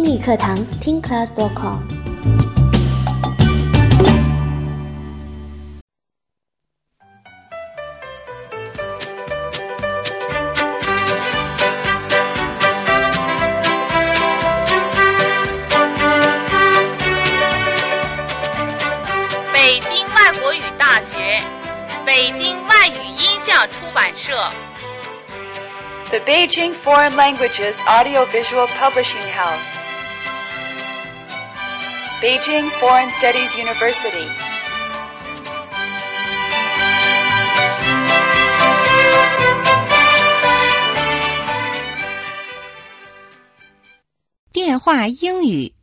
英语课堂听 class.com。 北京外国语大学，北京外语音像出版社。 The Beijing Foreign Languages Audiovisual Publishing House. Beijing Foreign Studies University. 电话英语